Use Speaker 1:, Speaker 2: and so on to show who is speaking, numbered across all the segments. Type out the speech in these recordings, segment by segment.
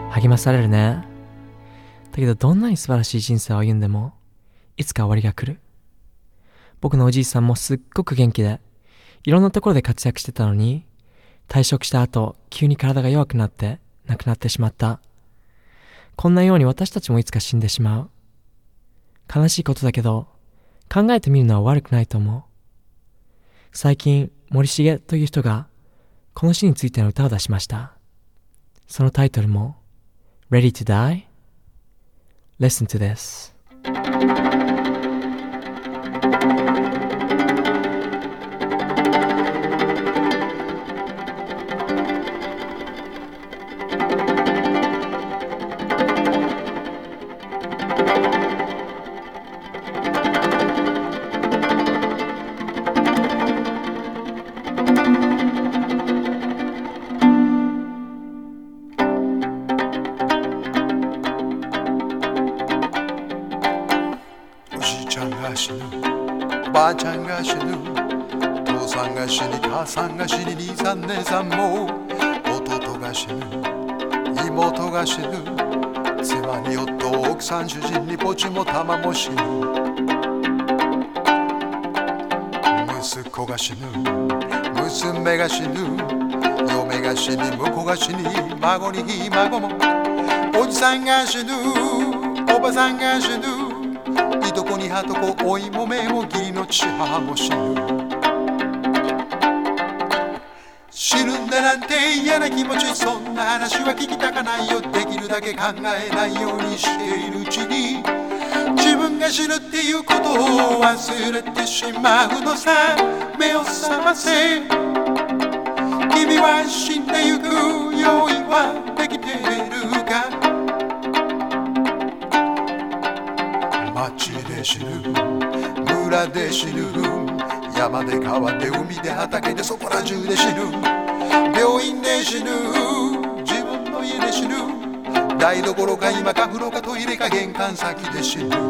Speaker 1: 励まされるね。だけどどんなに素晴らしい人生を歩んでもいつか終わりが来る。僕のおじいさんもすっごく元気でいろんなところで活躍してたのに、退職した後急に体が弱くなって亡くなってしまった。こんなように私たちもいつか死んでしまう。悲しいことだけど考えてみるのは悪くないと思う。最近森重という人がこの死についての歌を出しました。そのタイトルも Ready to Die? Listen to this.
Speaker 2: 死ぬ、おばあちゃんが死ぬ、父さんが死に母さんが死に、兄さん姉さんも弟が死ぬ、妹が死ぬ、妻に夫奥さん主人にポチも玉も死ぬ、息子が死ぬ、娘が死ぬ、嫁が死に婿が死に、孫にひ孫も、おじさんが死ぬ、おばさんが死ぬ、いとこにはとこおいもめも義理の父母も死ぬ。死ぬんだなんて嫌な気持ち、そんな話は聞きたかないよ。できるだけ考えないようにしているうちに、自分が死ぬっていうことを忘れてしまうのさ。目を覚ませ、君は死んでゆく用意はできているか。街で死ぬ、村で死ぬ、山で川で海で畑でそこら中で死ぬ、病院で死ぬ、自分の家で死ぬ、台所か今か風呂かトイレか玄関先で死ぬ、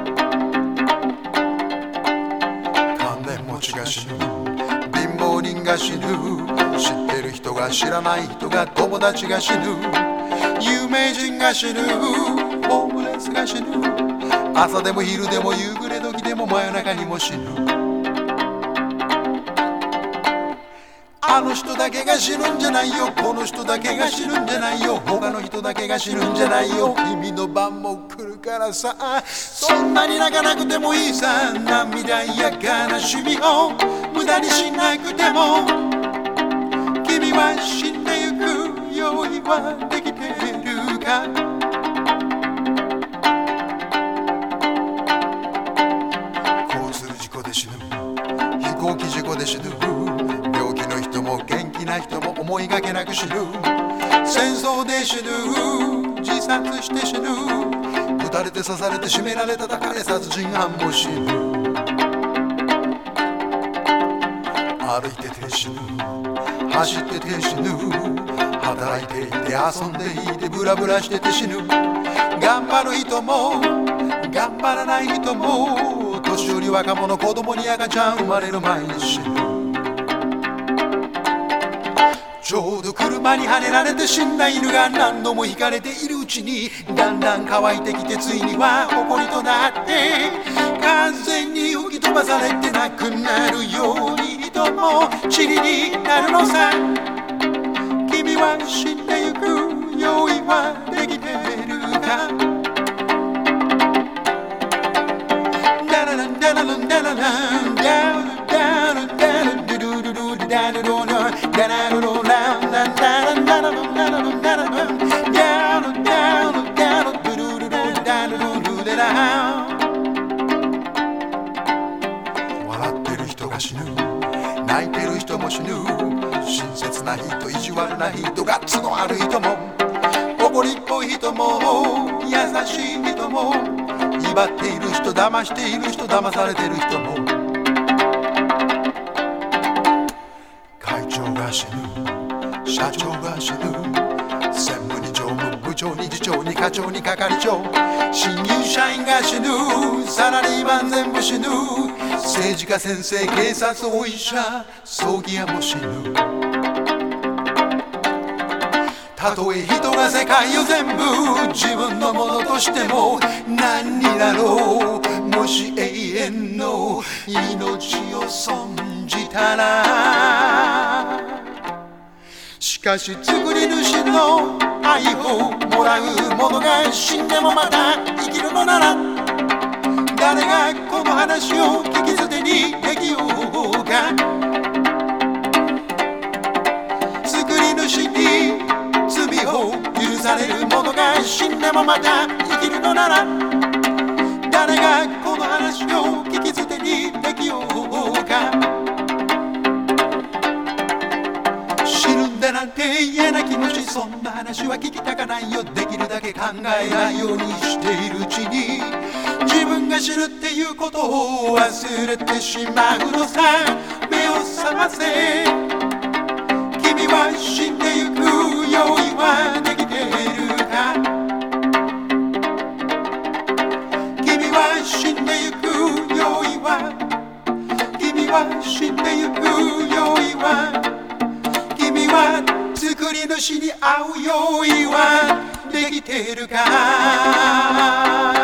Speaker 2: 金持ちが死ぬ、貧乏人が死ぬ、知ってる人が知らない人が友達が死ぬ、有名人が死ぬ、ホームレスが死ぬ、朝でも昼でも夕暮れ時でも真夜中にも死ぬ。あの人だけが死ぬんじゃないよ、この人だけが死ぬんじゃないよ、他の人だけが死ぬんじゃないよ。君の番も来るからさ、そんなに泣かなくてもいいさ。涙や悲しみを無駄にしなくても、君は死んでゆく用意はできているか。死ぬ、飛行機事故で死ぬ、病気の人も元気な人も思いがけなく死ぬ、戦争で死ぬ、自殺して死ぬ、撃たれて刺されて絞められ叩かれ殺人犯も死ぬ、歩いてて死ぬ、走ってて死ぬ、働いていて遊んでいてブラブラしてて死ぬ、頑張る人も頑張らない人も、年寄り若者子供に赤ちゃん生まれる前に死ぬ。ちょうど車にはねられて死んだ犬が何度も引かれているうちに、だんだん乾いてきてついには埃となって、完全に吹き飛ばされてなくなるように人も塵になるのさ。君は死んでゆく用意はできているか。笑ってる人が死ぬ、泣いてる人も死ぬ、親切な人、意地悪な人、ガッツのある人も、誇りっぽい人も優しい人も、威張っている人、騙している人、騙されている人も、会長が死ぬ、社長が死ぬ、専務に常務、部長に次長に課長に係長、新入社員が死ぬ、サラリーマン全部死ぬ、政治家先生警察お医者葬儀屋も死ぬ、 たとえ人が世界を全部自分のものとしても何になろう、もし永遠の命を損じたら。しかし作り主の愛をもらう者が死んでもまた生きるのなら、誰がこの話を聞き捨てにできようか。作り主に罪を許される者が死んでもまた生きるのなら、誰がこの話を聞き捨てにできようか。死ぬんだなんて言えな気持ち、そんな話は聞きたかないよ。できるだけ考えないようにしているうちに自分が死ぬっていうことを忘れてしまうのさ。目を覚ませ、君は死んでゆく用意はできているか。君は死んでゆく用意は、君は死んでゆく用意は、君は作り主に会う用意はできているか。